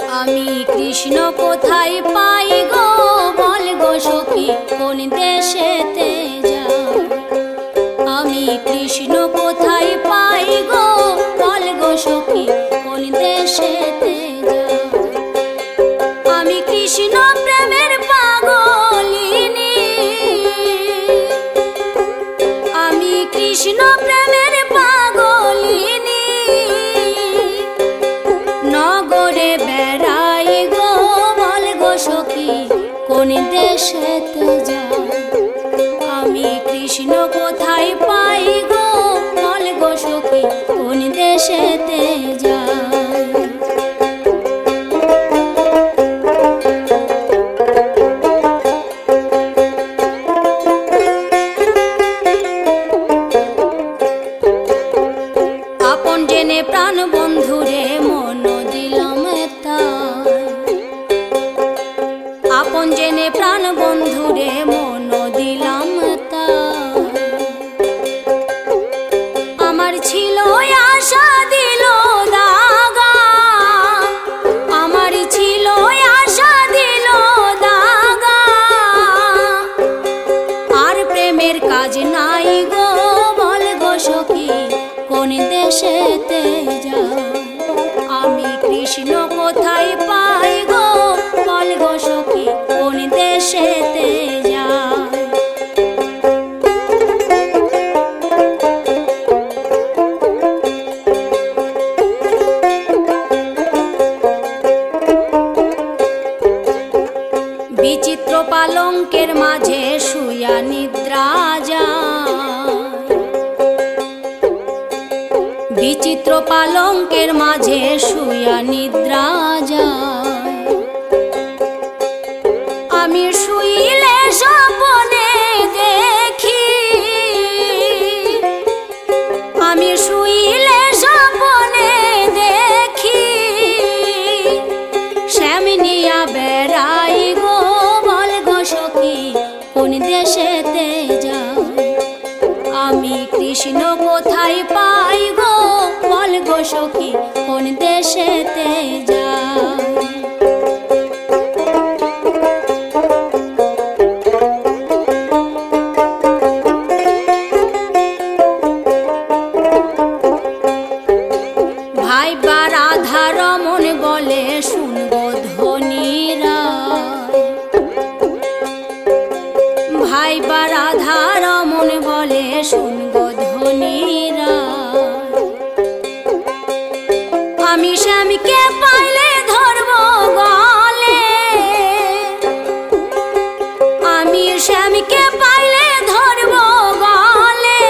আমি কৃষ্ণ কোথায় পাই গো বল গো সখী কোন দেশেতে যাই। আমি কৃষ্ণ কোথায় পাই গো বল গো সখী কোন দেশেতে যাই। আমি কৃষ্ণ প্রেমের পাগলিনী, আমি কৃষ্ণ প্রেমের পাগলিনী, নগরে বেড়াই গো বল গো সখী কোন দেশেতে যাই। আমি কৃষ্ণ কোথায় পাই গো বল গো সখী কোন দেশেতে যাই। আপন জেনে প্রাণ বন্ধুরে মন দিলাম তাই, আপন জেনে প্রাণ বন্ধুরে মন দিলাম তাই। আমার ছিল আশা দিল দাগা, আমার ছিল আশা দিল দাগা, আর প্রেমের কাজ নাই গো বল গো সখী কোন দেশেতে যাই। আমি কৃষ্ণ কোথায় পাই গো বল গো সখী কোন দেশেতে যাই। বিচিত্র পালঙ্কের মাঝে শুয়া নিদ্রা যায়, বিচিত্র পালঙ্কের মাঝে শুয়া নিদ্রা যায়। আমি শুইলে স্বপ্নে দেখি, আমি শুইলে স্বপ্নে দেখি, শ্যামিনিয়া বেড়াই গো বল গো সখী কোন দেশেতে যাই। আমি কৃষ্ণ কোথায় পাই গো বল গো সখী কোন দেশেতে যাই। ভাই বা রাধা রমন বলে শুনবো ধনীরা, ভাই বা রাধা রমন বলে শুনবো ধনীরা। আমি শ্যামকে পাইলে ধরবো গলে, আমি শ্যামকে পাইলে ধরবো গলে,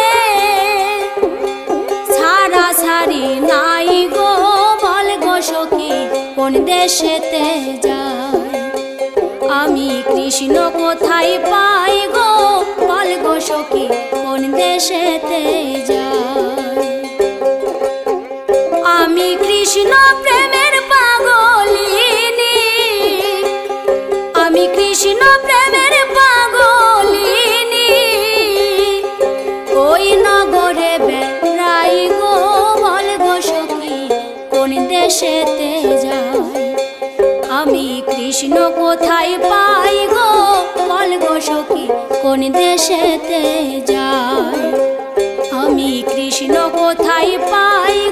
ছাড়া ছাড়ি নাই গো বল গো সখী কোন দেশেতে যাই। আমি কৃষ্ণ কোথায় পাই গো বল গো সখী কোন দেশেতে যাই। আমি কৃষ্ণ প্রেমের পাগলিনী, আমি কৃষ্ণ প্রেমের পাগলিনী, ওই নগরে বেড়াই গো বল গো সখী কোন দেশেতে যাই। আমি কৃষ্ণ কোথায় পাই গো বল গো সখী কোন দেশেতে যাই। আমি কৃষ্ণ কোথায় পাই